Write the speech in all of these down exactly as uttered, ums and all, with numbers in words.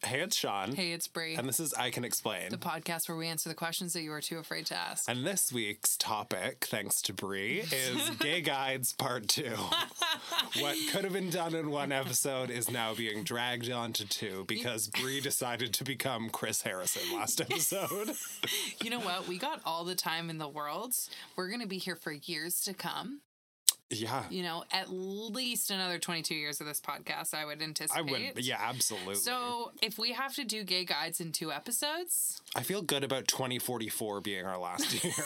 Hey, it's Sean. Hey, it's Brie. And this is I Can Explain, the podcast where we answer the questions that you were too afraid to ask. And this week's topic, thanks to Brie, is Gay Guides Part two. What could have been done in one episode is now being dragged onto two because Brie decided to become Chris Harrison last episode. You know what? We got all the time in the world. We're going to be here for years to come. Yeah. You know, at least another twenty-two years of this podcast, I would anticipate. I would, yeah, absolutely. So if we have to do Gay Guides in two episodes... I feel good about twenty forty-four being our last year.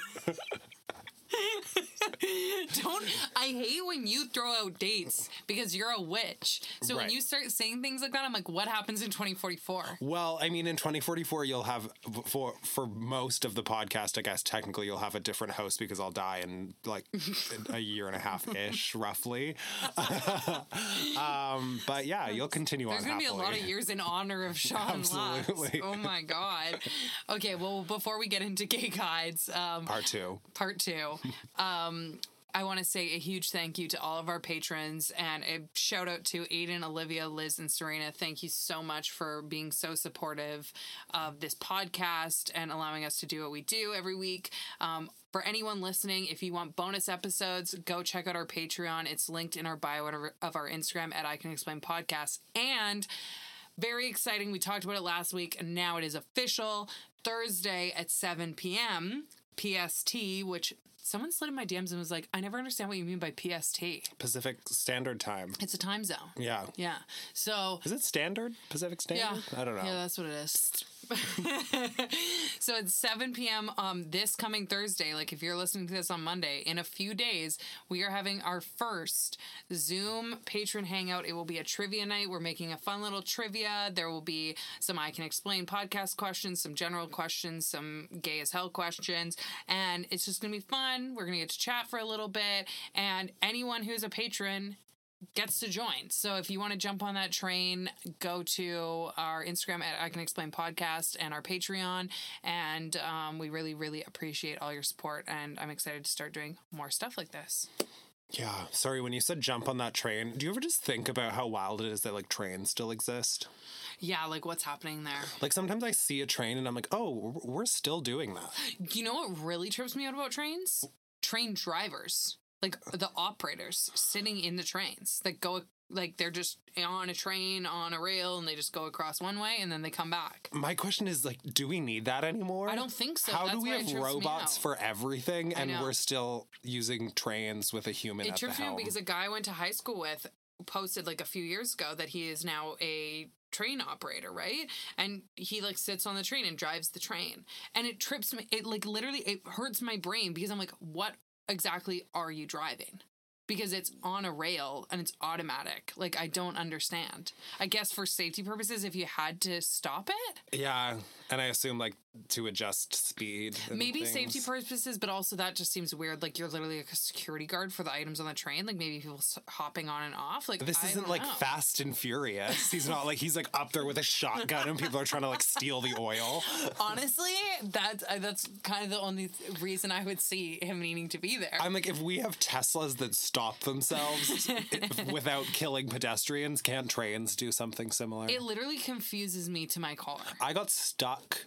Don't I hate when you throw out dates because you're a witch. So right. when you start saying things like that, I'm like, what happens in twenty forty-four? Well, I mean, in twenty forty-four, you'll have for for most of the podcast, I guess technically you'll have a different host because I'll die in like a year and a half ish, roughly. um, but yeah, you'll continue There's on. There's gonna happily. be a lot of years in honor of Sean Absolutely. Lux. Oh my god. Okay, well, before we get into Gay Guides, um, part two, part two. Um, I want to say a huge thank you to all of our patrons and a shout out to Aiden, Olivia, Liz, and Serena. Thank you so much for being so supportive of this podcast and allowing us to do what we do every week. Um, for anyone listening, if you want bonus episodes, go check out our Patreon. It's linked in our bio of our Instagram at I Can Explain Podcast. And very exciting. We talked about it last week and now it is official. Thursday at seven p.m. P S T, which someone slid in my D Ms and was like, I never understand what you mean by P S T. Pacific Standard Time. It's a time zone. Yeah. Yeah. So. Is it standard? Pacific Standard? Yeah. I don't know. Yeah, that's what it is. So it's seven p.m. um this coming Thursday. Like if you're listening to this on Monday, in a few days, we are having our first Zoom patron hangout. It will be a trivia night. We're making a fun little trivia. There will be some I Can Explain podcast questions, some general questions, some gay as hell questions, and it's just going to be fun. We're going to get to chat for a little bit, and anyone who's a patron gets to join. So if you want to jump on that train, go to our Instagram at I Can Explain Podcast and our Patreon. And um, we really, really appreciate all your support. And I'm excited to start doing more stuff like this. Yeah. Sorry, when you said jump on that train, do you ever just think about how wild it is that like trains still exist? Yeah, like what's happening there? Like sometimes I see a train and I'm like, oh, we're still doing that. You know what really trips me out about trains? Train drivers. Like the operators sitting in the trains that go, like they're just on a train on a rail and they just go across one way and then they come back. My question is like, do we need that anymore? I don't think so. How That's do we why have it trips me robots out. for everything and know. we're still using trains with a human It at the trips me helm? out because a guy I went to high school with posted like a few years ago that he is now a train operator, right? And he like sits on the train and drives the train. And it trips me. It like literally, it hurts my brain because I'm like, what exactly are you driving? Because it's on a rail and it's automatic. Like, I don't understand. I guess for safety purposes, if you had to stop it. Yeah, and I assume, like, to adjust speed and maybe things. Safety purposes, but also that just seems weird. Like, you're literally like a security guard for the items on the train. Like, maybe people hopping on and off. Like, This I isn't, don't like, know. Fast and Furious. He's not, like, he's, like, up there with a shotgun and people are trying to, like, steal the oil. Honestly, that's, uh, that's kind of the only th- reason I would see him needing to be there. I'm like, if we have Teslas that stop themselves without killing pedestrians, can't trains do something similar? It literally confuses me to my core. I got stuck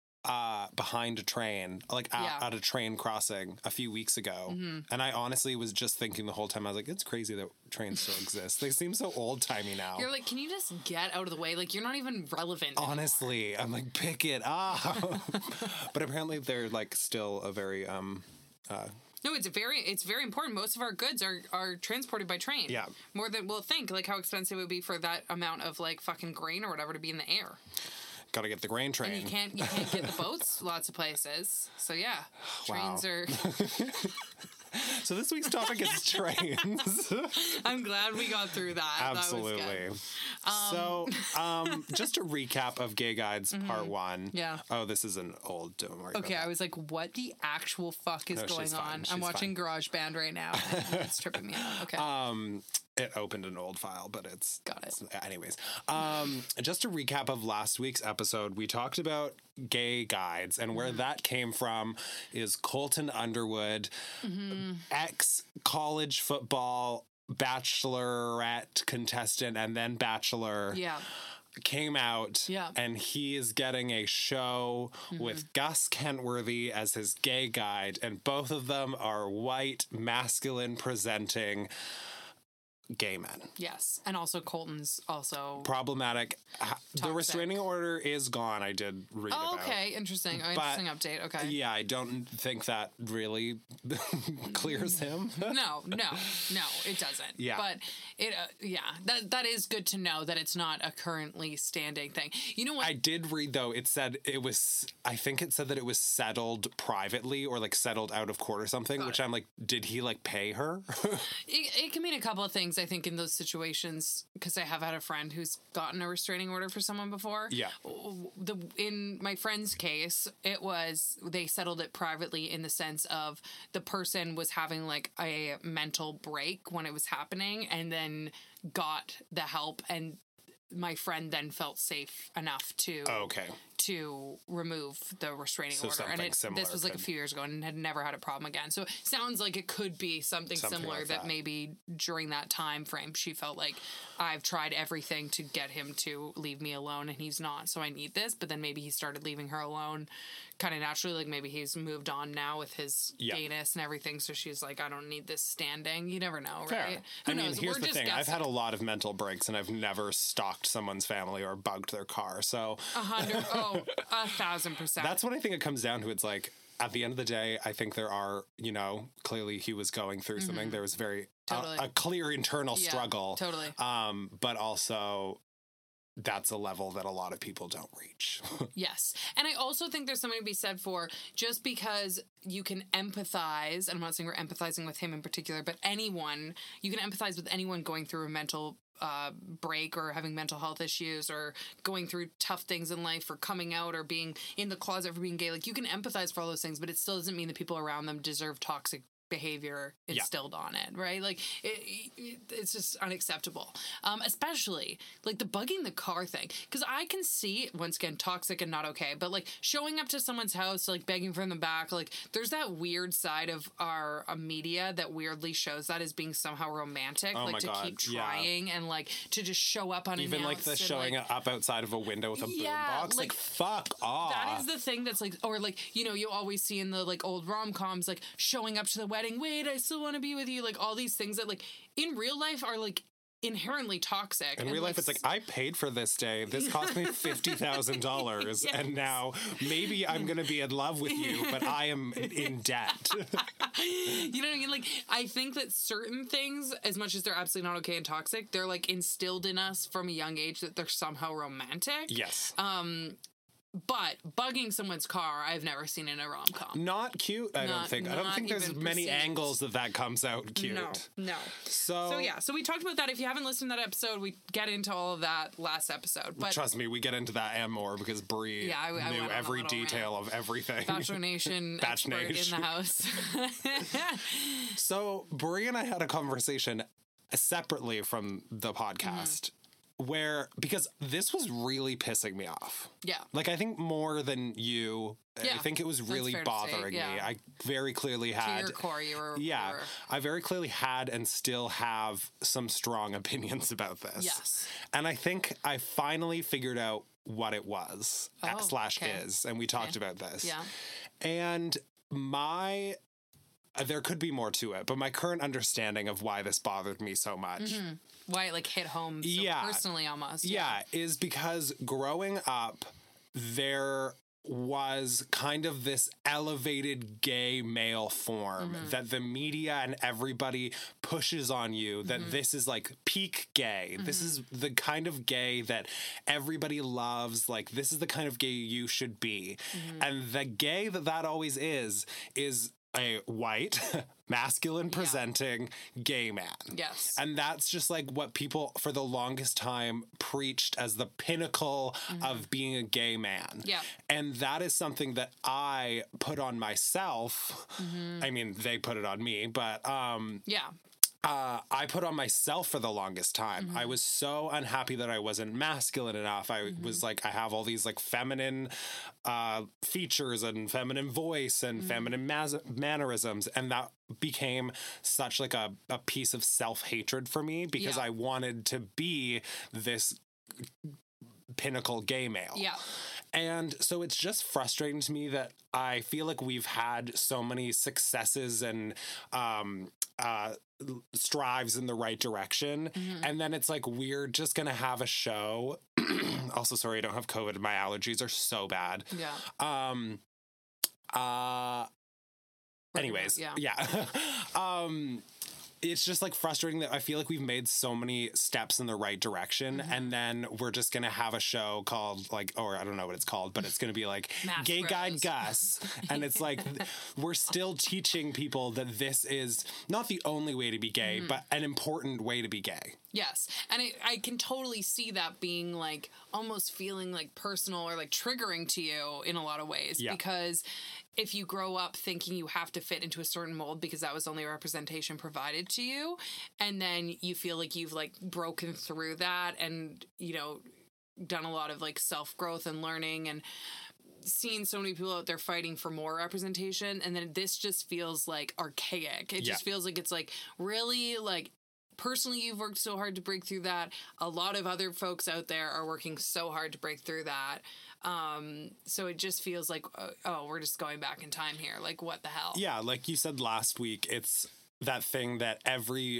uh, behind a train, like at, Yeah. at a train crossing a few weeks ago. Mm-hmm. And I honestly was just thinking the whole time, I was like, it's crazy that trains still exist. They seem so old-timey now. You're like, can you just get out of the way? Like, you're not even relevant Honestly, I'm like, pick it up. But apparently they're like still a very, um, uh, No, it's very it's very important. Most of our goods are, are transported by train. Yeah. More than, well, think, like, how expensive it would be for that amount of, like, fucking grain or whatever to be in the air. gotta get the grain train. And you can't, you can't get the boats lots of places. So, yeah. Wow. Trains are... So this week's topic is trains. I'm glad we got through that. Absolutely. That was So, um, just a recap of Gay Guides Part One. Yeah. Oh, this is an old. Don't worry. Okay, about I was like, what the actual fuck is No, going she's on? fine. She's I'm watching fine. GarageBand right now. And it's tripping me out. Okay. that. Um, it opened an old file, but it's Got it. it's- anyways. Um, just a recap of last week's episode. We talked about Gay Guides, and where Mm-hmm. that came from is Colton Underwood, Mm-hmm. ex college football bachelorette contestant, and then bachelor. Yeah. came out, Yeah. and he is getting a show Mm-hmm. with Gus Kentworthy as his gay guide, and both of them are white, masculine presenting gay men. Yes. And also Colton's also... Problematic. Ha- The Toxic. restraining order is gone, I did read Oh, about. okay. Interesting. Oh, interesting update. Okay. Yeah, I don't think that really clears him. No, no, no, it doesn't. Yeah. But it, uh, yeah, that that is good to know that it's not a currently standing thing. You know what? I did read, though, it said it was, I think it said that it was settled privately or like settled out of court or something, Got which it. I'm like, did he like pay her? It, it can mean a couple of things, I think, in those situations, because I have had a friend who's gotten a restraining order for someone before. Yeah. The in my friend's case, it was they settled it privately in the sense of the person was having like a mental break when it was happening, and then got the help, and my friend then felt safe enough to Okay. to remove the restraining So order. And something it, similar this was like a could- few years ago and had never had a problem again. So it sounds like it could be something, Something similar like that. that. maybe during that time frame she felt like I've tried everything to get him to leave me alone and he's not, so I need this. But then maybe he started leaving her alone kind of naturally, like maybe he's moved on now with his Yeah. gayness and everything, so she's like, I don't need this standing. You never know, Fair. right? Who I mean, knows? here's We're the just thing. I've guessing. had a lot of mental breaks, and I've never stalked someone's family or bugged their car. So a hundred oh a thousand percent. that's what I think it comes down to. It's like, at the end of the day, I think there are, you know, clearly he was going through something. There was very Mm-hmm. Totally. a, a clear internal Yeah, struggle. totally. Um, but also, that's a level that a lot of people don't reach. Yes. And I also think there's something to be said for just because you can empathize, and I'm not saying we're empathizing with him in particular, but anyone, you can empathize with anyone going through a mental uh, break or having mental health issues or going through tough things in life or coming out or being in the closet for being gay. Like, you can empathize for all those things, but it still doesn't mean the people around them deserve toxic behavior instilled on it, right? Like it, it, it's just unacceptable. Um, especially like the bugging the car thing, because I can see once again toxic and not okay, but like showing up to someone's house, like begging from the back, like there's that weird side of our uh, media that weirdly shows that as being somehow romantic, Oh like my to God, keep yeah. trying and like to just show up unannounced. Even like the and, showing like, up outside of a window with a Yeah, boombox. Like, like, fuck off. that is the thing that's like, or like, you know, you always see in the like old rom-coms, like showing up to the wedding, wait, I still want to be with you. Like all these things that like in real life are like inherently toxic. In and, real life, like, it's like, I paid for this day. This cost me fifty thousand dollars. Yes. And now maybe I'm going to be in love with you, but I am in debt. you know what I mean? Like, I think that certain things, as much as they're absolutely not okay and toxic, they're like instilled in us from a young age that they're somehow romantic. Yes. Um, but bugging someone's car, I've never seen in a rom-com. Not cute, I don't Not- think. I don't not think there's even many perceived. angles that that comes out cute. No, no. So, So yeah, so we talked about that. If you haven't listened to that episode, we get into all of that last episode. But trust me, we get into that and more because Brie Yeah, I- I knew went on a every little detail of everything. Bachelor Nation Batch expert Nation. in the house. So Brie and I had a conversation separately from the podcast where, because this was really pissing me off. Yeah. Like, I think more than you, I Yeah, think it was that's really fair to say, bothering me. yeah. I very clearly To had. your core, you were. Yeah, you were- I very clearly had and still have some strong opinions about this. Yes. And I think I finally figured out what it was Oh, slash okay. is, and we talked Okay. about this. Yeah. And my, uh, there could be more to it, but my current understanding of why this bothered me so much. Why it like hit home so Yeah. personally almost. Yeah, is because growing up, there was kind of this elevated gay male form Mm-hmm. that the media and everybody pushes on you that Mm-hmm. this is like peak gay. This is the kind of gay that everybody loves. Like, this is the kind of gay you should be. Mm-hmm. And the gay that that always is, is a white, masculine presenting gay man. Yes. And that's just like what people for the longest time preached as the pinnacle of being a gay man. Yeah. And that is something that I put on myself. I mean, they put it on me, but um yeah. uh, I put on myself for the longest time. Mm-hmm. I was so unhappy that I wasn't masculine enough. I Mm-hmm. was like, I have all these like feminine uh, features and feminine voice and Mm-hmm. feminine mas- mannerisms. And that became such like a, a piece of self-hatred for me because Yeah. I wanted to be this pinnacle gay male. Yeah. And so it's just frustrating to me that I feel like we've had so many successes and um, uh, strives in the right direction. Mm-hmm. And then it's like, we're just going to have a show. Also, sorry, I don't have COVID. My allergies are so bad. Yeah. Um, uh, anyways, yeah. yeah. um, it's just like frustrating that I feel like we've made so many steps in the right direction, mm-hmm. and then we're just gonna have a show called like, or I don't know what it's called, but it's gonna be like Mass Gay Bros. Guide Gus, and it's like we're still teaching people that this is not the only way to be gay, mm-hmm. but an important way to be gay. Yes. And I, I can totally see that being like almost feeling like personal or like triggering to you in a lot of ways. Yeah. Because if you grow up thinking you have to fit into a certain mold because that was the only representation provided to you, and then you feel like you've like broken through that and, you know, done a lot of like self-growth and learning and seen so many people out there fighting for more representation, and then this just feels like archaic. It yeah. just feels like it's like really like, personally, you've worked so hard to break through that. A lot of other folks out there are working so hard to break through that. Um, so it just feels like, uh, oh, we're just going back in time here. Like, what the hell? Yeah, like you said last week, it's that thing that every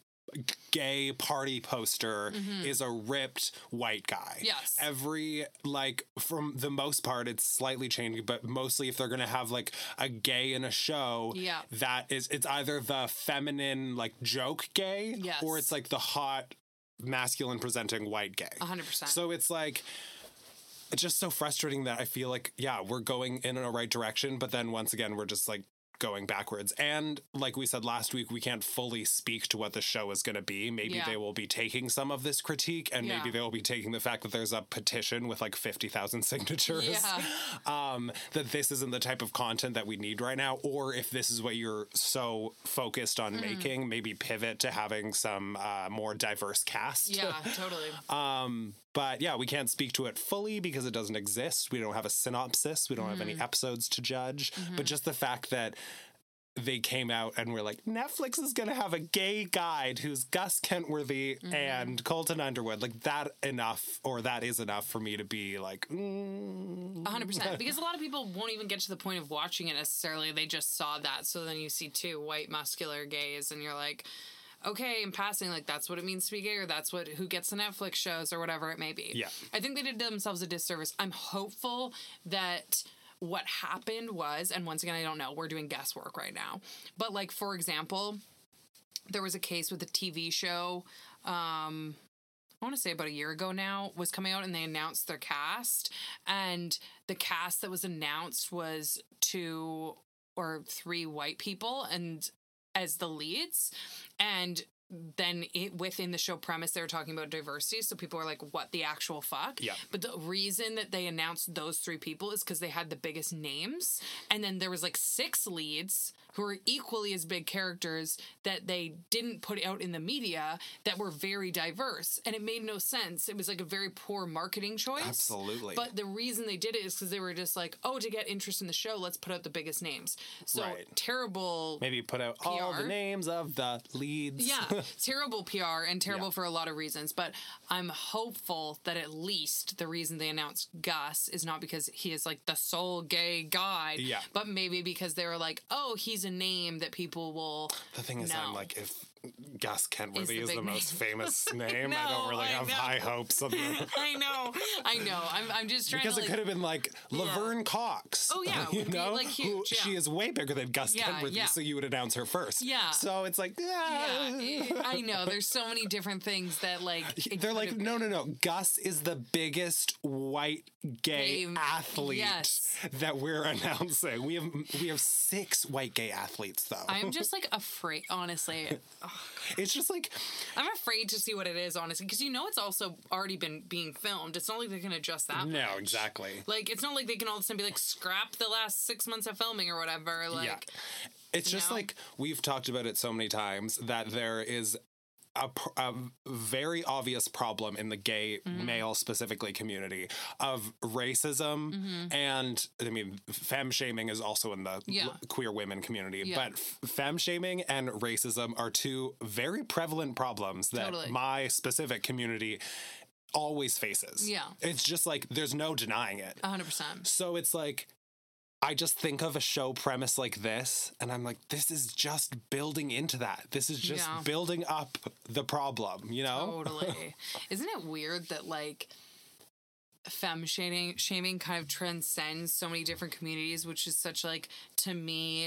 gay party poster mm-hmm. is a ripped white guy. Yes. Every, like, from the most part, it's slightly changing, but mostly if they're going to have, like, a gay in a show, yeah. that is, it's either the feminine, like, joke gay, yes. or it's, like, the hot, masculine presenting white gay. one hundred percent. So it's, like, it's just so frustrating that I feel like, yeah, we're going in a right direction, but then once again, we're just, like, going backwards. And like we said last week, we can't fully speak to what the show is going to be. Maybe yeah. they will be taking some of this critique, and yeah. maybe they will be taking the fact that there's a petition with like fifty thousand signatures, yeah. um, that this isn't the type of content that we need right now. Or if this is what you're so focused on mm. making, maybe pivot to having some uh, more diverse cast. Yeah, totally. um, But yeah, we can't speak to it fully because it doesn't exist. We don't have a synopsis. We don't mm-hmm. have any episodes to judge. Mm-hmm. But just the fact that they came out and were like, Netflix is going to have a gay guide who's Gus Kentworthy mm-hmm. and Colton Underwood. Like, that enough, or that is enough for me to be like, mm. one hundred percent. Because a lot of people won't even get to the point of watching it necessarily. They just saw that. So then you see two white muscular gays and you're like, okay, in passing, like, that's what it means to be gay, or that's what who gets the Netflix shows, or whatever it may be. Yeah. I think they did themselves a disservice. I'm hopeful that what happened was, and once again, I don't know, we're doing guesswork right now, but, like, for example, there was a case with a T V show, um, I want to say about a year ago now, was coming out, and they announced their cast, and the cast that was announced was two or three white people, and as the leads, and then it, within the show premise, they were talking about diversity, so people were like, what the actual fuck? Yeah. But the reason that they announced those three people is because they had the biggest names, and then there was like six leads who were equally as big characters that they didn't put out in the media that were very diverse, and it made no sense. It was like a very poor marketing choice. Absolutely. But the reason they did it is because they were just like, oh, to get interest in the show, let's put out the biggest names. So right. terrible Maybe put out P R. all the names of the leads. Yeah, terrible P R, and terrible yeah. for a lot of reasons. But I'm hopeful that at least the reason they announced Gus is not because he is like the sole gay guide, yeah. but maybe because they were like, oh, he's a name that people will The thing is, know. I'm like, if Gus Kentworthy is is the, the most famous name, know, I don't really I have know. high hopes of it. I know, I know. I'm, I'm just trying because to, it like, could have been like Laverne yeah. Cox. Oh yeah, you would be, know, like, huge, Who, yeah. she is way bigger than Gus Yeah, Kentworthy, yeah. so you would announce her first. Yeah. So it's like, yeah, yeah. it, I know. There's so many different things that like it they're like, could've no, been. no, no. Gus is the biggest white gay Gay- athlete yes. that we're announcing. We have we have six white gay athletes though. I'm just like afraid, honestly. Oh, it's just like I'm afraid to see what it is, honestly, because you know it's also already been being filmed. It's not like they can adjust that. no, much. exactly. Like, it's not like they can all of a sudden be like, scrap the last six months of filming or whatever. Like, yeah. It's just know? like we've talked about it so many times that there is a, a very obvious problem in the gay mm-hmm. male specifically community of racism mm-hmm. and I mean femme shaming is also in the yeah. l- queer women community yeah. but f- femme shaming and racism are two very prevalent problems that totally. my specific community always faces. Yeah. It's just like, there's no denying it. one hundred percent. So it's like, I just think of a show premise like this, and I'm like, this is just building into that. This is just Yeah. building up the problem, you know? Totally. Isn't it weird that, like, femme shaming, shaming kind of transcends so many different communities, which is such, like, to me,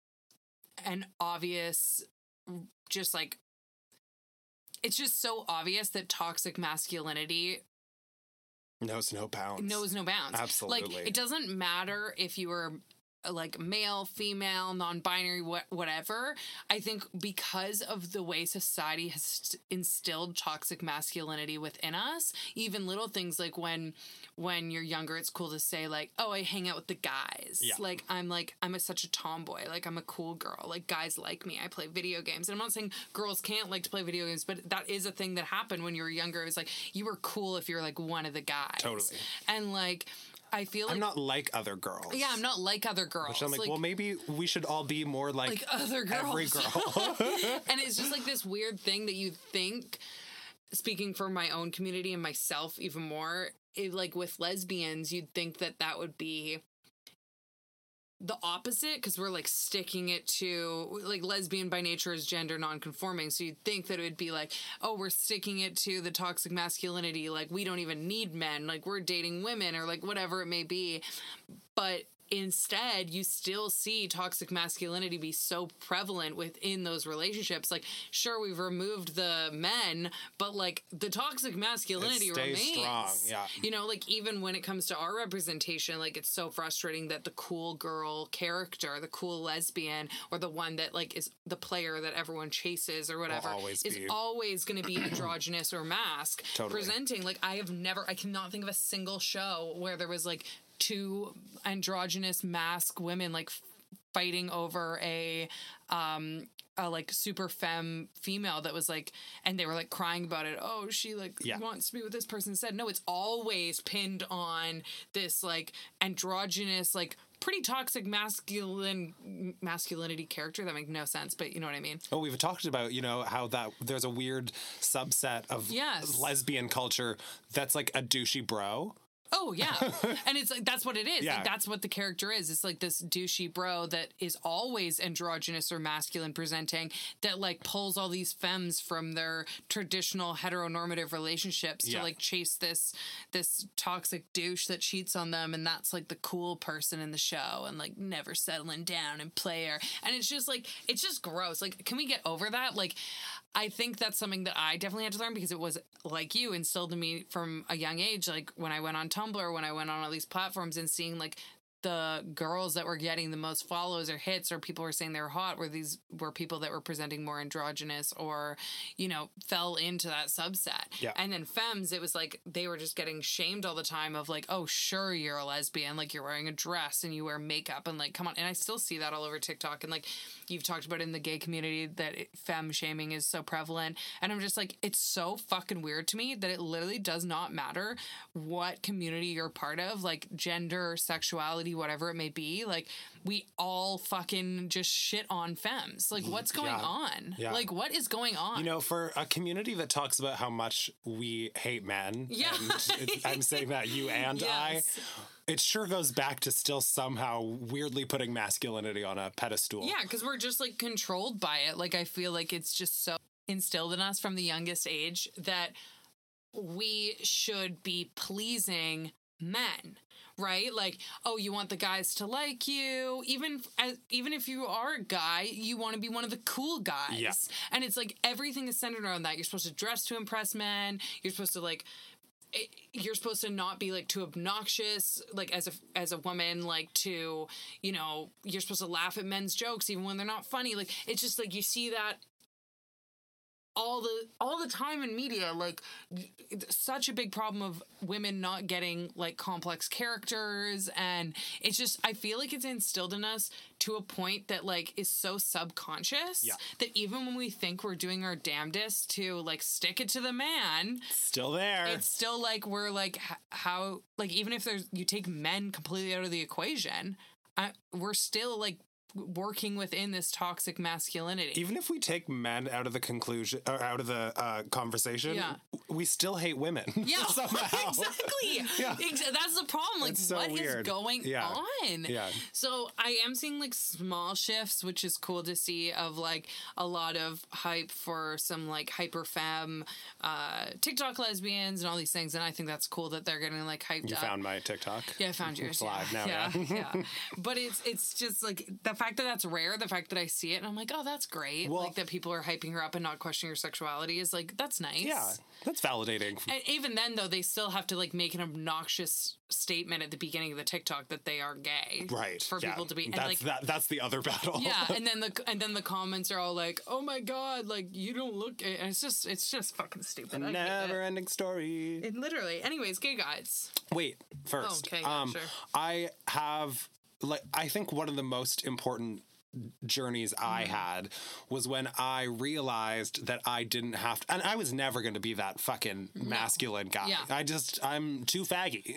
an obvious, just, like, it's just so obvious that toxic masculinity Knows no bounds. knows no bounds. Absolutely. Like, it doesn't matter if you were like male, female, non-binary, what, whatever. I think because of the way society has st- instilled toxic masculinity within us, even little things like when when you're younger, it's cool to say like, oh, I hang out with the guys. Yeah. Like, I'm like, I'm a, such a tomboy. Like, I'm a cool girl. Like, guys like me. I play video games. And I'm not saying girls can't like to play video games, but that is a thing that happened when you were younger. It was like, you were cool if you're like one of the guys. Totally. And like, I feel like I'm not like other girls. yeah, I'm not like other girls. Which I'm like, well, maybe we should all be more like, like other girls. every girl. And it's just like this weird thing that you think, speaking for my own community and myself even more, it, like with lesbians, you'd think that that would be the opposite, because we're like sticking it to like lesbian by nature is gender non-conforming, so you'd think that it would be like, oh, we're sticking it to the toxic masculinity, like we don't even need men, like we're dating women or like whatever it may be. But instead, you still see toxic masculinity be so prevalent within those relationships. Like, sure, we've removed the men, but like the toxic masculinity It stays remains strong, yeah. You know, like even when it comes to our representation, like it's so frustrating that the cool girl character, the cool lesbian, or the one that like is the player that everyone chases or whatever, always is be. always going to be androgynous or mask Totally. presenting. Like, I have never, I cannot think of a single show where there was like two androgynous mask women like f- fighting over a um a like super femme female that was like, and they were like crying about it. Oh, she like Yeah. wants to be with this person instead. No, it's always pinned on this like androgynous, like pretty toxic masculine masculinity character that makes no sense, but you know what I mean. Oh, we've talked about, you know, how that there's a weird subset of Yes. lesbian culture that's like a douchey bro. Oh yeah, and it's like that's what it is. Yeah. Like, that's what the character is. It's like this douchey bro that is always androgynous or masculine presenting, that like pulls all these femmes from their traditional heteronormative relationships Yeah. to like chase this this toxic douche that cheats on them, and that's like the cool person in the show, and like never settling down and player. And it's just like it's just gross. Like, can we get over that? Like, I think that's something that I definitely had to learn, because it was, like you, instilled in me from a young age. Like, when I went on Tumblr, when I went on all these platforms and seeing, like, the girls that were getting the most follows or hits, or people were saying they were hot, were these were people that were presenting more androgynous or, you know, fell into that subset. Yeah. And then femmes, it was like they were just getting shamed all the time of like, oh, sure, you're a lesbian, like you're wearing a dress and you wear makeup, and like, come on. And I still see that all over TikTok, and like you've talked about in the gay community that it, femme shaming is so prevalent. And I'm just like, it's so fucking weird to me that it literally does not matter what community you're part of, like gender, sexuality, whatever it may be. Like, we all fucking just shit on femmes. Like, what's going Yeah. on? Yeah. Like, what is going on? You know, for a community that talks about how much we hate men, Yeah. and it, I'm saying that you and Yes. I, it sure goes back to still somehow weirdly putting masculinity on a pedestal. Yeah, because we're just like controlled by it. Like, I feel like it's just so instilled in us from the youngest age that we should be pleasing men, right? Like, oh, you want the guys to like you, even as, even if you are a guy, you want to be one of the cool guys. Yeah. And it's like everything is centered around that. You're supposed to dress to impress men. You're supposed to like it- you're supposed to not be like too obnoxious, like as a as a woman, like to, you know, you're supposed to laugh at men's jokes even when they're not funny. Like, it's just like you see that all the all the time in media, like such a big problem of women not getting like complex characters. And it's just, I feel like it's instilled in us to a point that like is so subconscious Yeah. that even when we think we're doing our damnedest to like stick it to the man, Still there. it's still like we're like h- how like even if there's you take men completely out of the equation, I, we're still like working within this toxic masculinity. Even if we take men out of the conclusion or out of the uh, conversation, Yeah. we still hate women. Yeah, somehow. exactly. Yeah. Ex- That's the problem. Like, It's so what is weird. going Yeah. on? Yeah. So I am seeing like small shifts, which is cool to see, of like a lot of hype for some like hyper femme uh, TikTok lesbians and all these things. And I think that's cool that they're getting like hyped You up. found my TikTok? Yeah, I found yours. It's live now, yeah, yeah. yeah. But it's it's just like the fact that that's rare, the fact that I see it and I'm like, oh, that's great. Well- like that people are hyping her up and not questioning her sexuality is like, that's nice. Yeah, that's validating. And even then, though, they still have to like make an obnoxious statement at the beginning of the TikTok that they are gay, Right. For yeah. people to be, and That's, like, that, that's the other battle. yeah, and then the and then the comments are all like, "Oh my god, like you don't look," gay." And it's just it's just fucking stupid. A I hate never it. ending story. It literally. Anyways, gay guides. Wait, first. Oh, okay, yeah, um, sure. I have, like, I think one of the most important journeys I Mm-hmm. had was when I realized that I didn't have to, and I was never going to be that fucking masculine guy. Yeah. I just, I'm too faggy.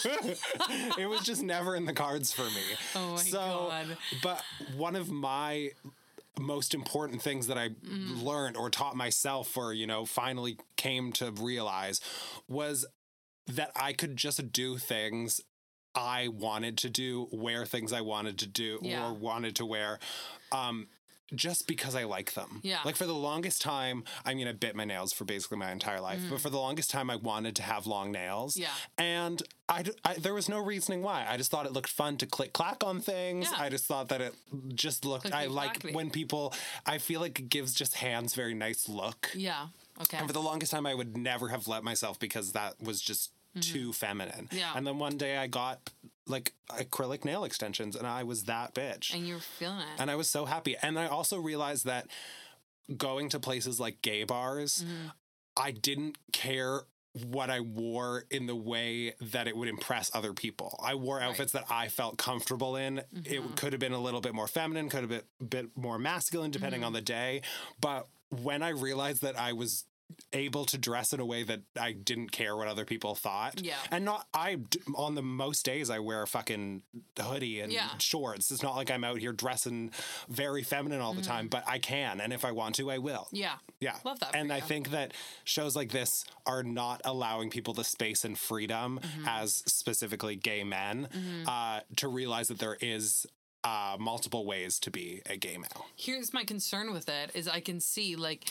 It was just never in the cards for me. Oh my so, God. But one of my most important things that I Mm. learned or taught myself or, you know, finally came to realize was that I could just do things I wanted to do, wear things I wanted to do Yeah. or wanted to wear, um, just because I like them. Yeah. Like for the longest time, I mean, I bit my nails for basically my entire life, but for the longest time, I wanted to have long nails. Mm. Yeah. And I, d- I- there was no reasoning why. I just thought it looked fun to click clack on things. Yeah. I just thought that it just looked, I Clickety like clackety. when people, I feel like it gives just hands very nice look. Yeah. Okay. And for the longest time, I would never have let myself because that was just too feminine. Mm-hmm. Yeah. And then one day I got like acrylic nail extensions and I was that bitch. And you're feeling it. And I was so happy. And I also realized that going to places like gay bars, Mm-hmm. I didn't care what I wore in the way that it would impress other people. I wore outfits that I felt comfortable in. It could have been a little bit more feminine, could have been a bit more masculine, depending on the day. But when I realized that I was able to dress in a way that I didn't care what other people thought. Yeah. And not, I, on the most days, I wear a fucking hoodie and Yeah. shorts. It's not like I'm out here dressing very feminine all the time, but I can. And if I want to, I will. yeah. Yeah. Love that for And I you. think that shows like this are not allowing people the space and freedom Mm-hmm. as specifically gay men uh, to realize that there is uh, multiple ways to be a gay male. Here's my concern with it is I can see like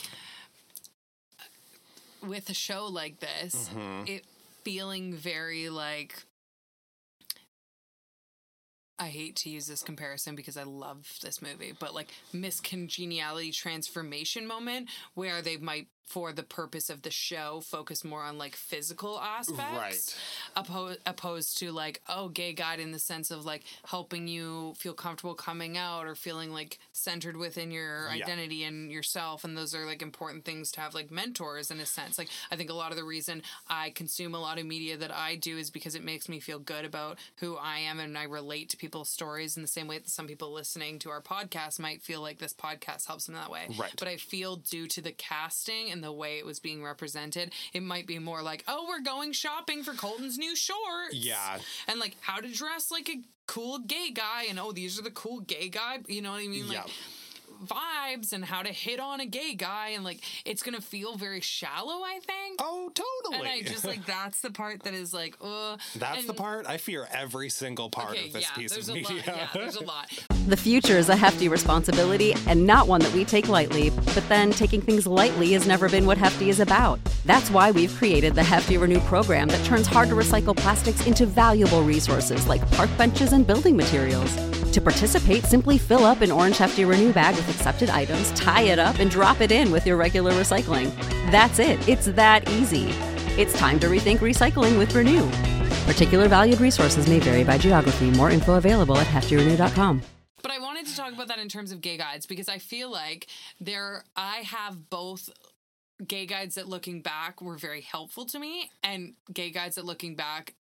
with a show like this, Mm-hmm. it feeling very like I hate to use this comparison because I love this movie, but like miscongeniality transformation moment where they might, for the purpose of the show, focus more on like physical aspects, oppo- opposed to like, oh, gay guide in the sense of like helping you feel comfortable coming out or feeling like centered within your Yeah. identity and yourself. And those are like important things to have like mentors in a sense. Like I think a lot of the reason I consume a lot of media that I do is because it makes me feel good about who I am and I relate to people's stories in the same way that some people listening to our podcast might feel like this podcast helps them that way. Right. But I feel due to the casting and the way it was being represented, it might be more like, oh, we're going shopping for Colton's new shorts. Yeah. And like how to dress like a cool gay guy and oh, these are the cool gay guy. You know what I mean? Like Yeah. vibes and how to hit on a gay guy and like it's gonna feel very shallow, I think. Oh, totally. And I just like that's the part that is like, uh That's and- the part. I fear every single part Okay, of this yeah, piece there's of a media. lot. Yeah, there's a lot. The future is a hefty responsibility and not one that we take lightly, but then taking things lightly has never been what Hefty is about. That's why we've created the Hefty Renew program that turns hard to recycle plastics into valuable resources like park benches and building materials. To participate, simply fill up an orange Hefty Renew bag with accepted items, tie it up, and drop it in with your regular recycling. That's it. It's that easy. It's time to rethink recycling with Renew. Particular valued resources may vary by geography. More info available at hefty renew dot com. But I wanted to talk about that in terms of gay guides because I feel like there I have both gay guides that looking back were very helpful to me and gay guides that looking back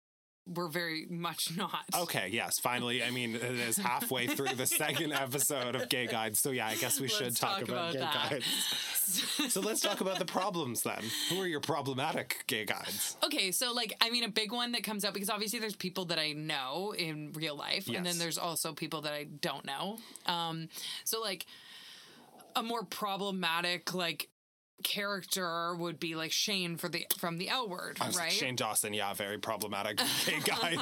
we're very much not. Okay, yes, finally. I mean, it is halfway through the second episode of Gay Guides, so yeah, I guess we Let's should talk, talk about, about Gay that. Guides. So let's talk about the problems then. Who are your problematic gay guides? Okay, so like, I mean, a big one that comes up, because obviously there's people that I know in real life, Yes. and then there's also people that I don't know. Um, so like, a more problematic like character would be like Shane for the from the L Word, right? Shane Dawson, yeah, very problematic gay guide.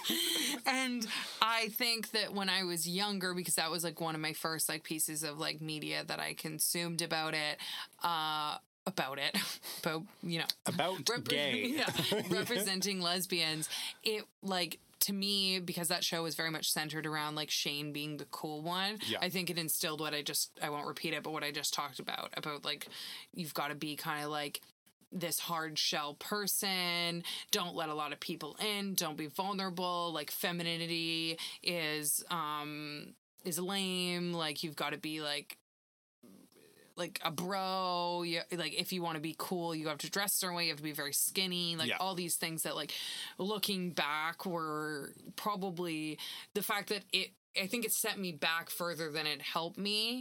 And I think that when I was younger, because that was like one of my first like pieces of like media that I consumed about it, uh, about it, about, you know, About rep- gay. yeah, representing lesbians, it like, to me, because that show was very much centered around like Shane being the cool one, Yeah. I think it instilled what I just, I won't repeat it, but what I just talked about, about like, you've got to be kind of like this hard shell person, don't let a lot of people in, don't be vulnerable, like femininity is, um, is lame, like you've got to be like, like a bro, you, like if you want to be cool, you have to dress a certain way, you have to be very skinny, like Yeah. all these things that like looking back were probably the fact that it, I think it set me back further than it helped me.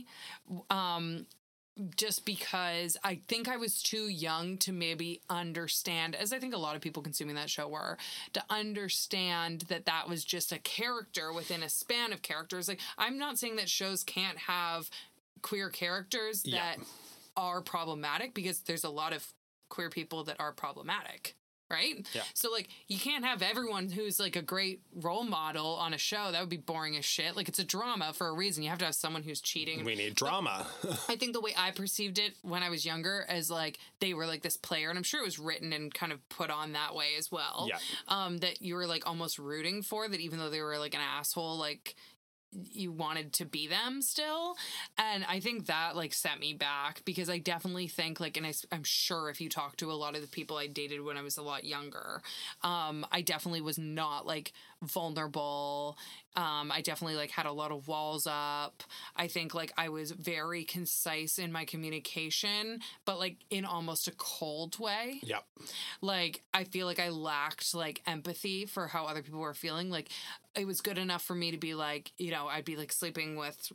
Um, just because I think I was too young to maybe understand, as I think a lot of people consuming that show were, to understand that that was just a character within a span of characters. Like, I'm not saying that shows can't have queer characters that Yeah. are problematic, because there's a lot of queer people that are problematic, right? Yeah. So like, you can't have everyone who's like a great role model on a show. That would be boring as shit. Like, it's a drama for a reason. You have to have someone who's cheating. We need drama. I think the way I perceived it when I was younger as like they were like this player, and I'm sure it was written and kind of put on that way as well. Yeah. Um, that you were like almost rooting for, that even though they were like an asshole, like you wanted to be them still. And I think that like set me back, because I definitely think like, and I, I'm sure if you talk to a lot of the people I dated when I was a lot younger, um, I definitely was not like vulnerable. Um, I definitely like had a lot of walls up. I think like I was very concise in my communication, but like in almost a cold way. Yep. Like, I feel like I lacked like empathy for how other people were feeling. Like, it was good enough for me to be like, you know, I'd be like sleeping with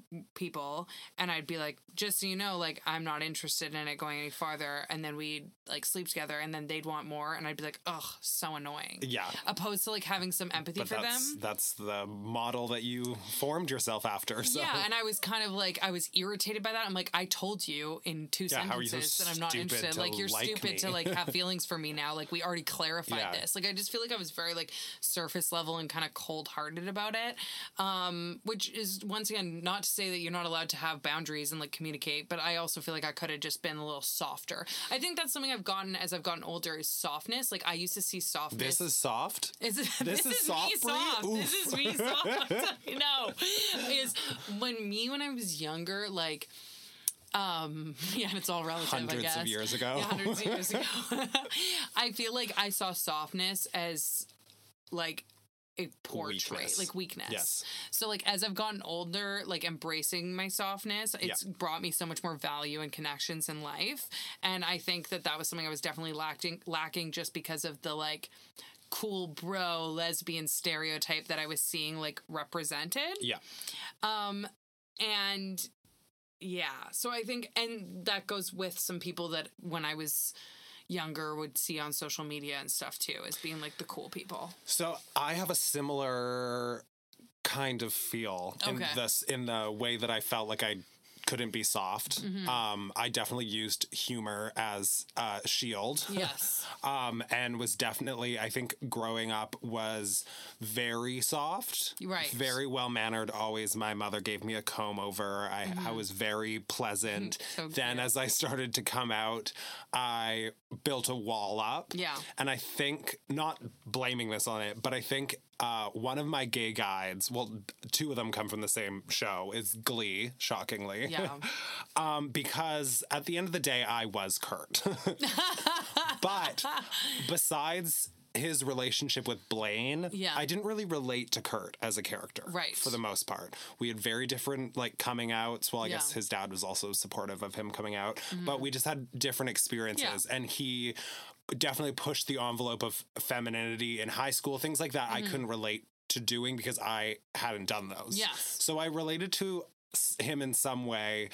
people and I'd be like, just so you know, like, I'm not interested in it going any farther. And then we'd like sleep together, and then they'd want more, and I'd be like, ugh, so annoying. Yeah. Opposed to like having some empathy But for that's, them. that's the model that you formed yourself after. So. Yeah, and I was kind of like, I was irritated by that. I'm like, I told you in two Yeah, how are you so sentences that I'm not stupid interested. to Like, you're like stupid me? to like have feelings for me now. Like, we already clarified Yeah. this. Like, I just feel like I was very like surface level and kind of cold hearted about it. Um, which is, once again, not to say that you're not allowed to have boundaries and like communicate, but I also feel like I could have just been a little softer. I think that's something I've gotten as I've gotten older, is softness. Like, I used to see softness. This is soft? Is it, This this, is is, soft, me Brie? soft. Oof. This is me soft. I know. Is when me when I was younger, like, um, yeah, and it's all relative. Hundreds I guess. of years ago. Yeah, hundreds of years ago. I feel like I saw softness as like a poor trait, Weakness. like weakness. Yes. So like, as I've gotten older, like embracing my softness, it's Yeah. brought me so much more value and connections in life. And I think that that was something I was definitely lacking, lacking just because of the like cool bro lesbian stereotype that I was seeing like represented. Yeah. Um, and yeah, so I think, and that goes with some people that when I was younger would see on social media and stuff too, as being like the cool people. So I have a similar kind of feel in Okay. this, in the way that I felt like I couldn't be soft. Mm-hmm. Um, I definitely used humor as a shield. Yes. Um, and was definitely, I think growing up was very soft. Right. Very well mannered. Always, my mother gave me a comb over. I, Mm-hmm. I was very pleasant. So then cute. as I started to come out, I built a wall up. Yeah. And I think, not blaming this on it, but I think uh, one of my gay guides, well, two of them come from the same show, is Glee, shockingly. Yeah. um, because at the end of the day, I was Kurt. But besides his relationship with Blaine, Yeah. I didn't really relate to Kurt as a character. Right. For the most part. We had very different, like, coming outs. Well, I Yeah. guess his dad was also supportive of him coming out. But we just had different experiences. Yeah. And he definitely pushed the envelope of femininity in high school, things like that. Mm-hmm. I couldn't relate to doing because I hadn't done those. Yes. So I related to him in some way.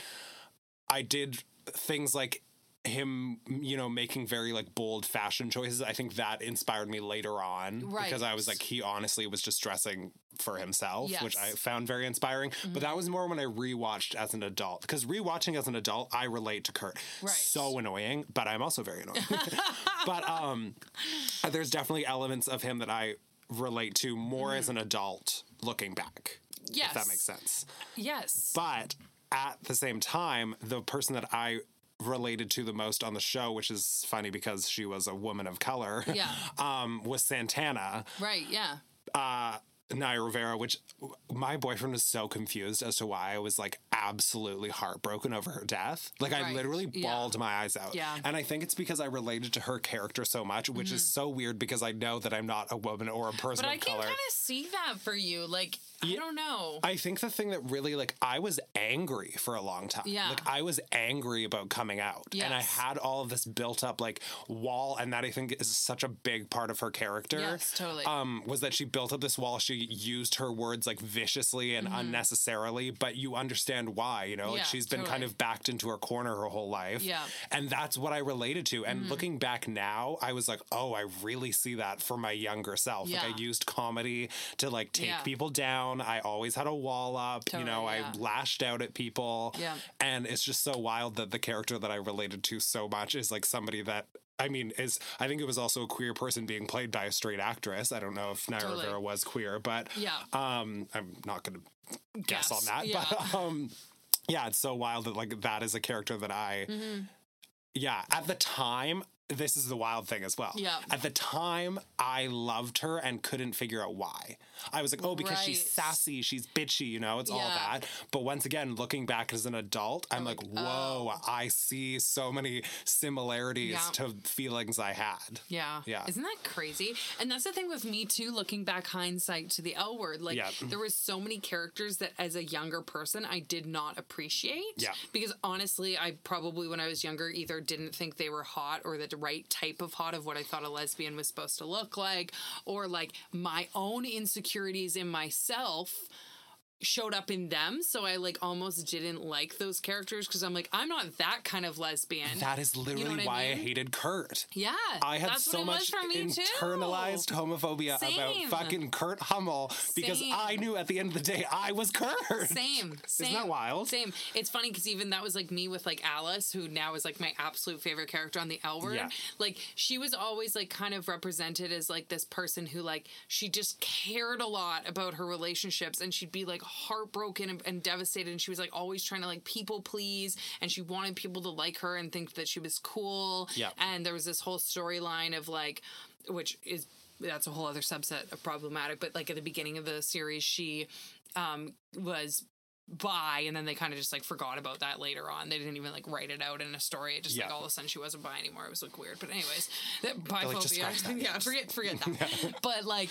I did things like him, you know, making very like bold fashion choices. I think that inspired me later on, right. because I was like, he honestly was just dressing for himself, yes. which I found very inspiring. Mm-hmm. But that was more when I rewatched as an adult, because rewatching as an adult, I relate to Kurt. Right. So annoying, but I'm also very annoying. But um, there's definitely elements of him that I relate to more mm-hmm. as an adult looking back. Yes. If that makes sense. Yes. But at the same time, the person that I related to the most on the show, which is funny because she was a woman of color, yeah. um, was Santana. Right, yeah. Uh, Naya Rivera, which my boyfriend was so confused as to why I was like absolutely heartbroken over her death. Like right. I literally bawled yeah. my eyes out. Yeah. And I think it's because I related to her character so much, which mm-hmm. is so weird because I know that I'm not a woman or a person but of I color. But I can kind of see that for you. Like, I don't know. I think the thing that really, like, I was angry for a long time. Yeah. Like, I was angry about coming out. Yes. And I had all of this built up, like, wall, and that I think is such a big part of her character. Yes, totally. Um, was that she built up this wall. She used her words, like, viciously and mm-hmm. unnecessarily, but you understand why, you know? Like, yeah, she's been totally. kind of backed into her corner her whole life. Yeah. And that's what I related to. And mm-hmm. looking back now, I was like, oh, I really see that for my younger self. Yeah. Like, I used comedy to, like, take yeah. people down. I always had a wall up, totally, you know, yeah. I lashed out at people. Yeah. And it's just so wild that the character that I related to so much is like somebody that, I mean, is, I think it was also a queer person being played by a straight actress. I don't know if Naya totally. Rivera was queer, but yeah. um, I'm not going to guess on that. Yeah. But um, yeah, it's so wild that like that is a character that I, mm-hmm. yeah, at the time, this is the wild thing as well. Yeah. At the time, I loved her and couldn't figure out why. I was like, oh, because right. she's sassy, she's bitchy, you know, it's yeah. all that. But once again, looking back as an adult, I'm like, like, whoa, oh. I see so many similarities yeah. to feelings I had. Yeah. Yeah. Isn't that crazy? And that's the thing with me too, looking back hindsight to the L Word. Like yeah. there was so many characters that as a younger person I did not appreciate. Yeah. Because honestly, I probably when I was younger either didn't think they were hot or the right type of hot of what I thought a lesbian was supposed to look like, or like my own insecurities in myself showed up in them, so I like almost didn't like those characters because I'm like, I'm not that kind of lesbian. That is literally you know why I, mean? I hated Kurt. Yeah, I had that's so what it much was for me internalized too. homophobia Same. about fucking Kurt Hummel because Same. I knew at the end of the day I was Kurt. Same, same. Isn't that wild? Same. It's funny because even that was like me with like Alice, who now is like my absolute favorite character on the L Word. Yeah. Like she was always like kind of represented as like this person who like she just cared a lot about her relationships and she'd be like heartbroken And, and devastated, and she was like always trying to like people please, and she wanted people to like her and think that she was cool. Yeah. And there was this whole storyline of like, which is that's a whole other subset of problematic, but like at the beginning of the series, she um was bi, and then they kind of just like forgot about that later on. They didn't even like write it out in a story. It just yeah. like all of a sudden she wasn't bi anymore. It was like weird. But anyways, that biphobia. Like, yeah, forget forget that. yeah. But like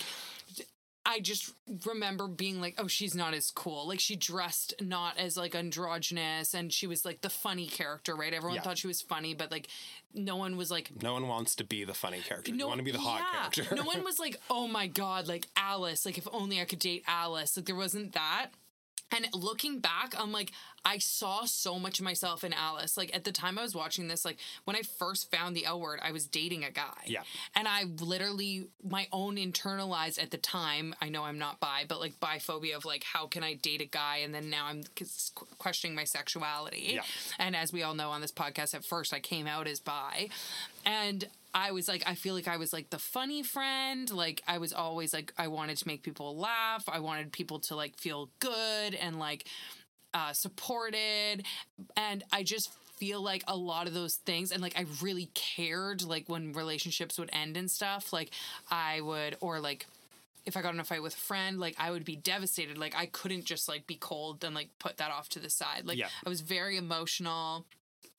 I just remember being like, oh, she's not as cool. Like, she dressed not as, like, androgynous, and she was, like, the funny character, right? Everyone yeah. thought she was funny, but, like, no one was, like... No one wants to be the funny character. No, you want to be the hot yeah. character. No one was like, oh, my God, like, Alice. Like, if only I could date Alice. Like, there wasn't that. And looking back, I'm like, I saw so much of myself in Alice. Like, at the time I was watching this, like, when I first found the L Word, I was dating a guy. Yeah. And I literally, my own internalized at the time, I know I'm not bi, but, like, biphobia of, like, how can I date a guy? And then now I'm questioning my sexuality. Yeah. And as we all know on this podcast, at first I came out as bi. And I was like, I feel like I was like the funny friend. Like I was always like, I wanted to make people laugh. I wanted people to like feel good and like uh, supported. And I just feel like a lot of those things, and like I really cared like when relationships would end and stuff. Like I would, or like if I got in a fight with a friend, like I would be devastated. Like I couldn't just like be cold and like put that off to the side. Like yeah. I was very emotional.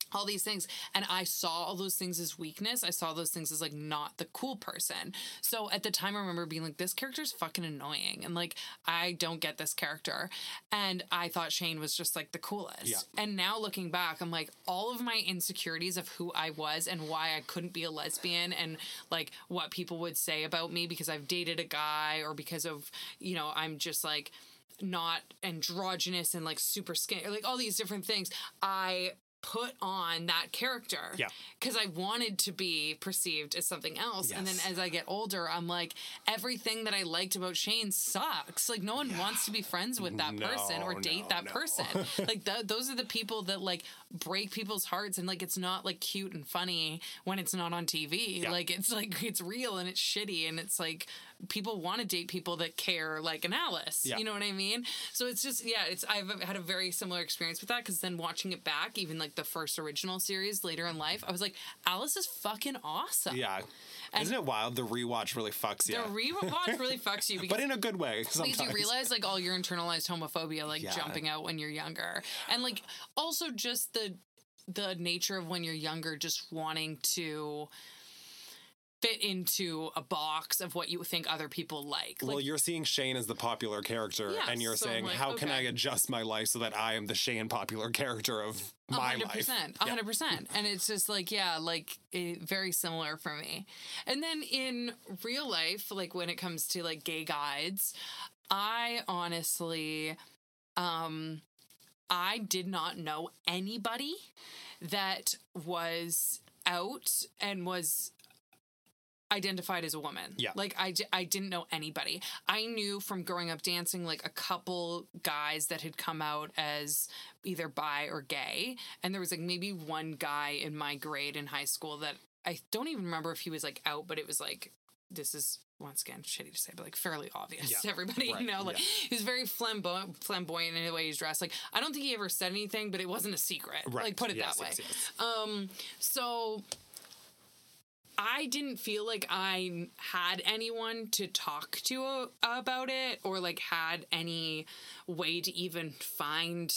all these things. And I saw all those things as weakness. I saw those things as like not the cool person. So at the time I remember being like, this character's fucking annoying. And like, I don't get this character. And I thought Shane was just like the coolest. Yeah. And now looking back, I'm like, all of my insecurities of who I was and why I couldn't be a lesbian and like what people would say about me because I've dated a guy or because of, you know, I'm just like not androgynous and like super skinny, like all these different things. I put on that character yeah because I wanted to be perceived as something else. Yes. And then as I get older, I'm like, everything that I liked about Shane sucks. Like no one yeah. wants to be friends with that no, person or date no, that no. person. Like th- those are the people that like break people's hearts, and like it's not like cute and funny when it's not on T V. Yeah. Like it's like it's real and it's shitty, and it's like people want to date people that care, like an Alice. Yeah. You know what I mean? So it's just yeah, it's I've had a very similar experience with that, because then watching it back, even like the first original series later in life, I was like, Alice is fucking awesome. Yeah. And isn't it wild? The rewatch really fucks you. The rewatch really fucks you. Because, but in a good way, sometimes. Because you realize, like, all your internalized homophobia, like, yeah. jumping out when you're younger. And, like, also just the the nature of when you're younger, just wanting to fit into a box of what you think other people like. Well, like, you're seeing Shane as the popular character, yeah, and you're so saying, like, how okay. can I adjust my life so that I am the Shane popular character of my one hundred percent, life? one hundred percent. Yeah. And it's just like, yeah, like it, very similar for me. And then in real life, like when it comes to like gay guides, I honestly, um, I did not know anybody that was out and was identified as a woman. Yeah. Like, I, I didn't know anybody. I knew from growing up dancing, like, a couple guys that had come out as either bi or gay. And there was, like, maybe one guy in my grade in high school that I don't even remember if he was, like, out, but it was, like, this is, once again, shitty to say, but, like, fairly obvious yeah. to everybody, right. you know? Like, yeah. he was very flamboyant, flamboyant in the way he's dressed. Like, I don't think he ever said anything, but it wasn't a secret. Right. Like, put it yes, that way. Yes, yes. Um, so I didn't feel like I had anyone to talk to uh, about it, or like had any way to even find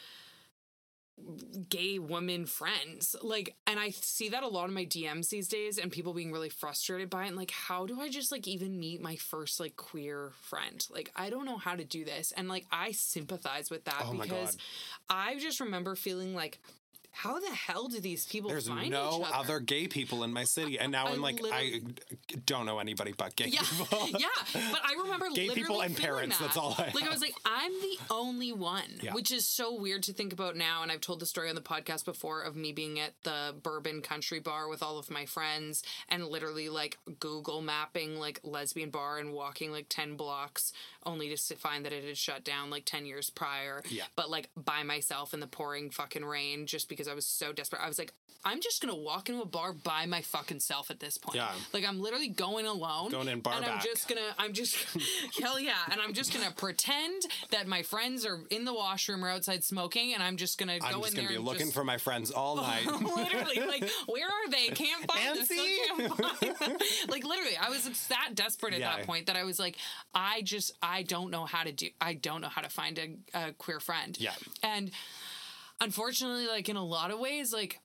gay women friends. Like, and I see that a lot in my D Ms these days, and people being really frustrated by it. And like, how do I just like even meet my first like queer friend? Like, I don't know how to do this. And like, I sympathize with that oh because I just remember feeling like, how the hell do these people There's find no each other? other gay people in my city. And now I I'm like, I don't know anybody but gay yeah, people. yeah, but I remember gay literally people and parents, that. that's all I have. Like, I was like, I'm the only one, yeah. which is so weird to think about now. And I've told the story on the podcast before of me being at the Bourbon Country Bar with all of my friends and literally like Google mapping like lesbian bar and walking like ten blocks only to find that it had shut down like ten years prior. Yeah. But like by myself in the pouring fucking rain just because I was so desperate. I was like, I'm just going to walk into a bar by my fucking self at this point. Yeah. Like, I'm literally going alone. Going in bar And back. I'm just going to, I'm just, hell yeah. And I'm just going to pretend that my friends are in the washroom or outside smoking, and I'm just going to go in there. I'm just going to be and looking just, for my friends all night. Literally, like, where are they? Can't find them. Can't find them. Like, literally, I was that desperate at yeah. that point that I was like, I just, I don't know how to do, I don't know how to find a, a queer friend. Yeah. And unfortunately, like, in a lot of ways, like,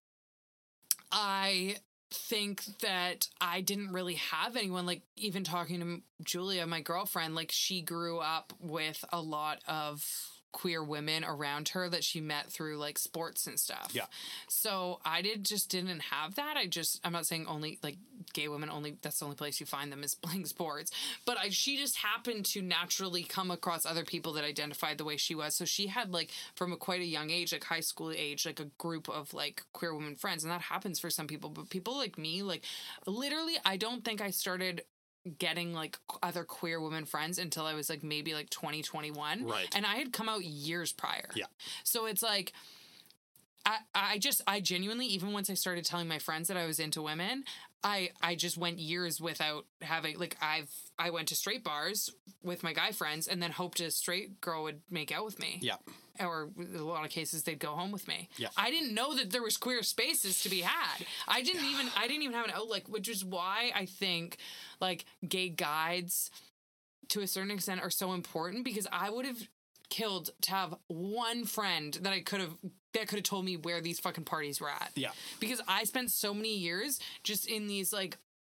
I think that I didn't really have anyone, like, even talking to Julia, my girlfriend, like, she grew up with a lot of queer women around her that she met through like sports and stuff. Yeah. So I did just didn't have that. I just, I'm not saying only like gay women only, that's the only place you find them is playing sports, but I, she just happened to naturally come across other people that identified the way she was. So she had like from a quite a young age, like high school age, like a group of like queer women friends. And that happens for some people, but people like me, like literally, I don't think I started getting like other queer women friends until I was like maybe like twenty, twenty-one. Right. And I had come out years prior. Yeah. So it's like, I, I just, I genuinely, even once I started telling my friends that I was into women, I, I just went years without having, like, I've, I went to straight bars with my guy friends and then hoped a straight girl would make out with me. Yeah. Or in a lot of cases, they'd go home with me. Yeah. I didn't know that there was queer spaces to be had. I didn't even, I didn't even have an outlet, which is why I think, like, gay guides, to a certain extent, are so important, because I would have, killed to have one friend that I could have that could have told me where these fucking parties were at. Yeah. Because I spent so many years just in these like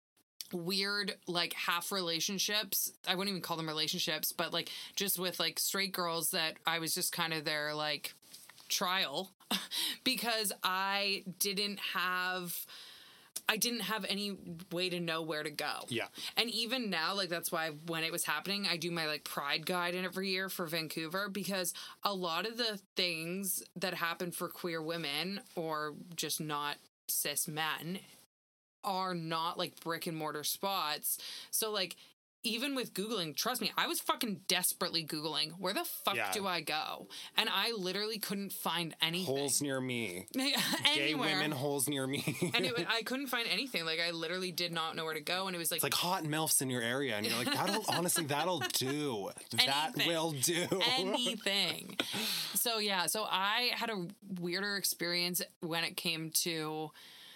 weird like half relationships. I wouldn't even call them relationships, but like just with like straight girls that I was just kind of their like trial because I didn't have I didn't have any way to know where to go. Yeah. And even now, like, that's why when it was happening, I do my, like, Pride Guide in every year for Vancouver, because a lot of the things that happen for queer women or just not cis men are not, like, brick and mortar spots. So, like, even with Googling, trust me, I was fucking desperately Googling, where the fuck Yeah. do I go? And I literally couldn't find anything. Holes near me. Gay Anywhere. women, holes near me. And it, I couldn't find anything. Like, I literally did not know where to go. And it was like... It's like hot MILFs in your area. And you're like, that'll, honestly, that'll do. That Anything. will do. anything. So, yeah. So, I had a weirder experience when it came to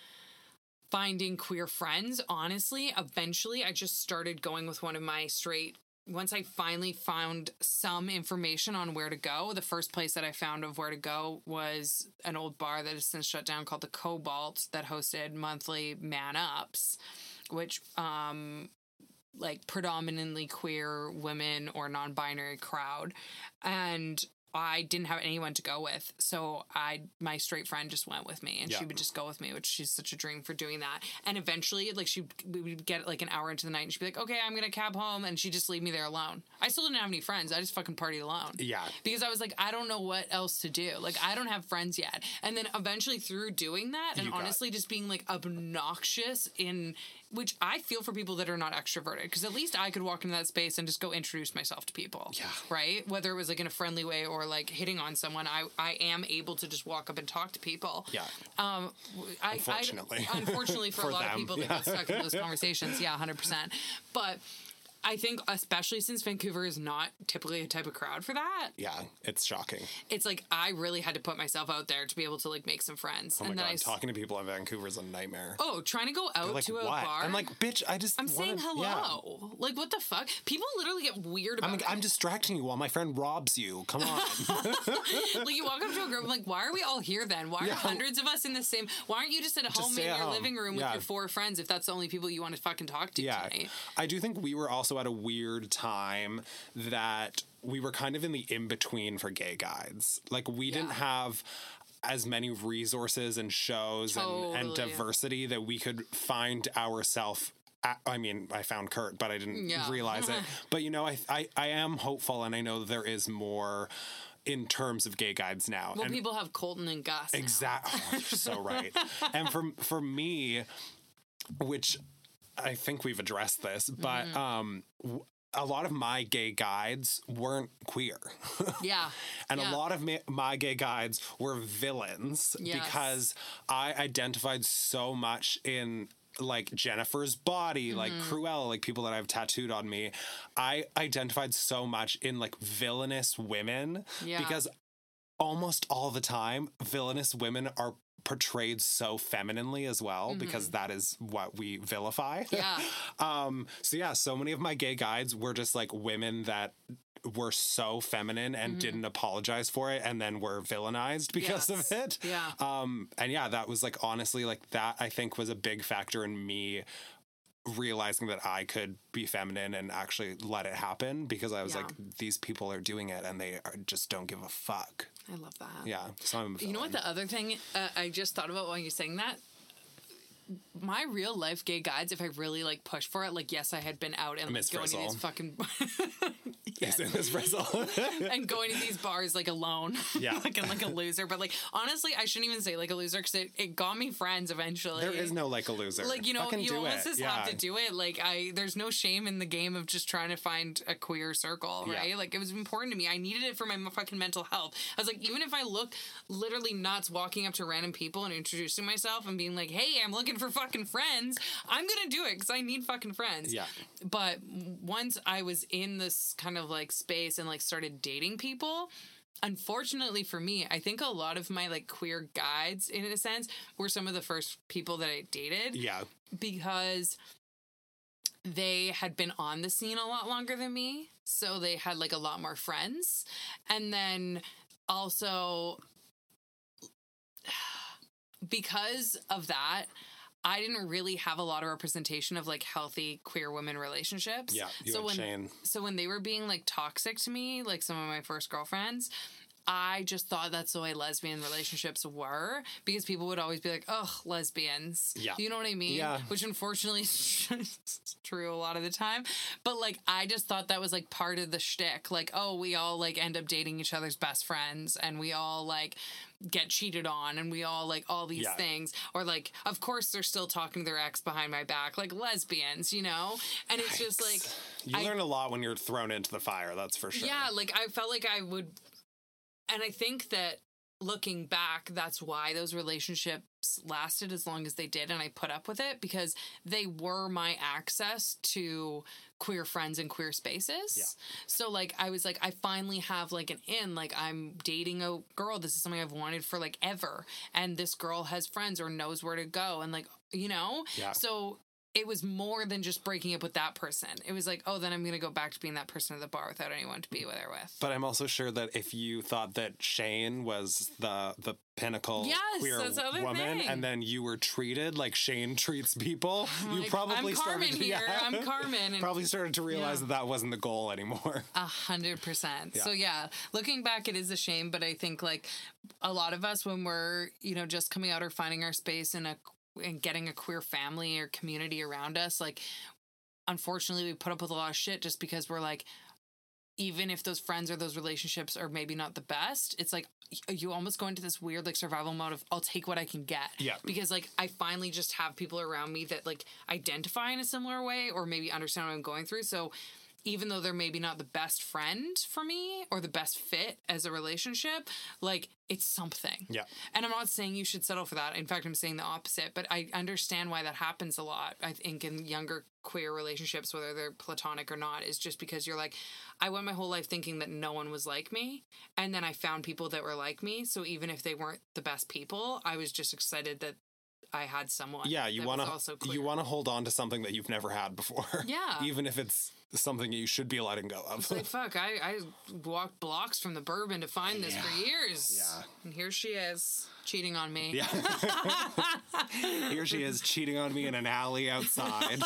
finding queer friends. Honestly, eventually, I just started going with one of my straight... Once I finally found some information on where to go, the first place that I found of where to go was an old bar that has since shut down called the Cobalt that hosted monthly Man Ups, which, um, like, predominantly queer women or non-binary crowd. And I didn't have anyone to go with, so I my straight friend just went with me, and Yeah. she would just go with me, which she's such a dream for doing that. And eventually, like she, we would get like an hour into the night, and she'd be like, "Okay, I'm gonna cab home," and she'd just leave me there alone. I still didn't have any friends. I just fucking partied alone. Yeah. Because I was like, I don't know what else to do. Like, I don't have friends yet. And then eventually, through doing that, and You got- honestly, just being like obnoxious in. Which I feel for people that are not extroverted, because at least I could walk into that space and just go introduce myself to people. Yeah. Right? Whether it was like in a friendly way or like hitting on someone, I, I am able to just walk up and talk to people. Yeah. Um, I, Unfortunately. I, unfortunately for, For a lot them, of people that yeah. got stuck in those conversations. Yeah, one hundred percent. But I think, especially since Vancouver is not typically a type of crowd for that, Yeah, it's shocking. it's like I really had to put myself out there to be able to like make some friends. Oh my and then God, I, s- talking to people in Vancouver is a nightmare. oh, trying to go out They're like, to a what? bar. I'm like, bitch, I just I'm saying wanna- yeah. hello. Like, what the fuck? People literally get weird about I'm like, it. I'm distracting you while my friend robs you. Come on. Like, you walk up to a group, I'm like, why are we all here then? Why are Yeah. hundreds of us in the same... Why aren't you just at home stay in at your home. living room with Yeah. your four friends if that's the only people you want to fucking talk to Yeah. tonight? I do think we were also at a weird time that we were kind of in the in-between for gay guides. Like, we didn't Yeah. have as many resources and shows and, and Totally. diversity that we could find ourselves. I mean, I found Kurt, but I didn't Yeah. realize it. But, you know, I, I I am hopeful, and I know that there is more in terms of gay guides now. Well, and people have Colton and Gus now. Exactly. Oh, you're so right. And for for me, which I think we've addressed this, but Mm-hmm. um, w- a lot of my gay guides weren't queer. Yeah. And Yeah. a lot of my, my gay guides were villains Yes. because I identified so much in like Jennifer's body, like Mm-hmm. Cruella, like people that I've tattooed on me. I identified so much in like villainous women Yeah. because almost all the time, villainous women are portrayed so femininely as well, because that is what we vilify. Mm-hmm. Yeah. um, so yeah, so many of my gay guides were just like women that were so feminine and didn't apologize for it, and then were villainized because Mm-hmm. Yes. of it. Yeah. Um, and yeah, that was like, honestly, like that I think was a big factor in me realizing that I could be feminine and actually let it happen, because I was Yeah. like, these people are doing it and they are, just don't give a fuck. I love that. Yeah. So I'm a You know what? villain. The other thing uh, I just thought about while you're saying that, my real life gay guides, if I really like push for it, like yes, I had been out and like, Miss going to Frizzle. these fucking Yes. In this Brazil. and going to these bars like alone, Yeah. like like a loser. But like honestly, I shouldn't even say like a loser, because it, it got me friends eventually. There is no like a loser. Like, you know, Fucking you do almost it. just yeah. have to do it. Like, I, there's no shame in the game of just trying to find a queer circle, right? Yeah. Like, it was important to me. I needed it for my fucking mental health. I was like, even if I look literally nuts walking up to random people and introducing myself and being like, hey, I'm looking for fucking friends, I'm gonna do it because I need fucking friends. Yeah. But once I was in this kind of like space and like started dating people, unfortunately for me, I think a lot of my like queer guides, in a sense, were some of the first people that I dated. Yeah. Because they had been on the scene a lot longer than me, so they had like a lot more friends. And then also because of that, I didn't really have a lot of representation of like healthy queer women relationships. Yeah, you so and when Shane. so when they were being like toxic to me, like some of my first girlfriends, I just thought that's the way lesbian relationships were, because people would always be like, ugh, lesbians. Yeah. You know what I mean? Yeah. Which unfortunately is true a lot of the time. But like, I just thought that was like part of the shtick. Like, oh, we all like end up dating each other's best friends, and we all like get cheated on, and we all like all these Yeah. things. Or like, of course they're still talking to their ex behind my back, like lesbians, you know? And it's just like, You I- learn a lot when you're thrown into the fire, that's for sure. yeah, like I felt like I would, and I think that looking back, that's why those relationships lasted as long as they did, and I put up with it, because they were my access to queer friends and queer spaces. Yeah. So like I was like, I finally have like an in, like I'm dating a girl. This is something I've wanted for like ever, and this girl has friends or knows where to go, and like, you know? Yeah. So it was more than just breaking up with that person. It was like, oh, then I'm going to go back to being that person at the bar without anyone to be there with. But I'm also sure that if you thought that Shane was the the pinnacle Yes, queer that's the other woman, thing. and then you were treated like Shane treats people, you Like, probably I'm started Carmen to, here. yeah, I'm Carmen. And probably started to realize Yeah. that that wasn't the goal anymore. A hundred percent. Yeah. So yeah, looking back, it is a shame, but I think like a lot of us, when we're, you know, just coming out or finding our space in a and getting a queer family or community around us, like, unfortunately, we put up with a lot of shit just because we're like, even if those friends or those relationships are maybe not the best, it's like you almost go into this weird like survival mode of I'll take what I can get. Yeah. Because like I finally just have people around me that like identify in a similar way or maybe understand what I'm going through. So even though they're maybe not the best friend for me or the best fit as a relationship, like it's something. Yeah. And I'm not saying you should settle for that. In fact, I'm saying the opposite, but I understand why that happens a lot. I think in younger queer relationships, whether they're platonic or not, is just because you're like, I went my whole life thinking that no one was like me. And then I found people that were like me. So even if they weren't the best people, I was just excited that I had someone. Yeah, you want want to you want to hold on to something that you've never had before. Yeah. Even if it's something you should be letting go of. It's like, fuck, I, I walked blocks from the bourbon to find this for years. Yeah. And here she is, cheating on me. Yeah. Here she is cheating on me in an alley outside.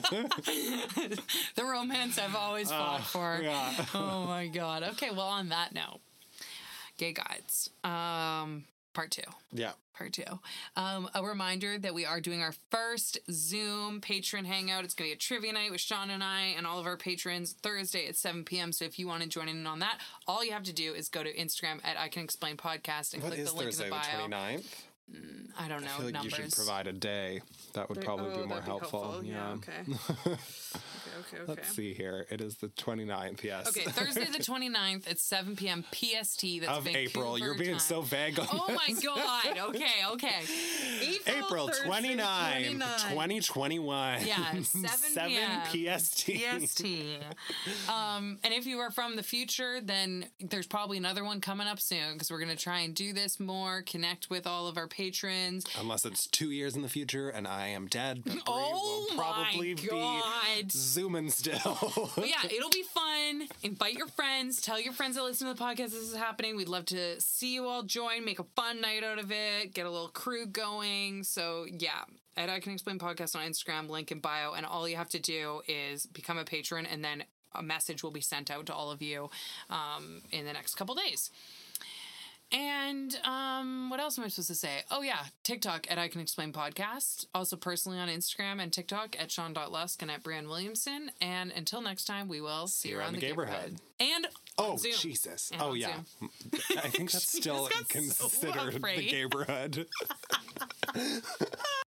The romance I've always fought for. yeah. Oh my God. Okay, well, on that note, Gay Guides, um, part two. Yeah. Part two. Um, a reminder that we are doing our first Zoom patron hangout. It's going to be a trivia night with Sean and I and all of our patrons Thursday at seven p.m. So if you want to join in on that, all you have to do is go to Instagram at I Can Explain Podcast and What click is the link Thursday, in the the bio. twenty-ninth? I don't know I feel like numbers. you should provide a day. That would probably Oh, be more that'd helpful. Yeah. Okay. okay. Okay. Okay. Let's see here. It is the twenty-ninth, yes. Okay, Thursday the twenty-ninth at seven p.m. P S T. That's Of Vancouver April. You're being time. so vague on Oh this. my God. Okay, okay. April Thursday, twenty-ninth, twenty-ninth. twenty twenty-one. Yeah, seven p.m. P S T. P S T. Um, and if you are from the future, then there's probably another one coming up soon because we're going to try and do this more, connect with all of our patrons. Unless it's two years in the future and I am dead, but Brie Oh will probably my be God. zooming still. But yeah, it'll be fun. Invite your friends. Tell your friends that listen to the podcast this is happening. We'd love to see you all join, make a fun night out of it, get a little crew going. So yeah, at I Can Explain Podcast on Instagram, link in bio. And all you have to do is become a patron, and then a message will be sent out to all of you um, in the next couple days. And um, what else am I supposed to say? Oh, yeah. TikTok at I Can Explain Podcast. Also personally on Instagram and TikTok at Sean dot Lusk and at Brianne Williamson. And until next time, we will see you around the neighborhood. And Oh, on Zoom. Jesus. And oh, on yeah. Zoom. I think that's still got so considered the afraid. neighborhood.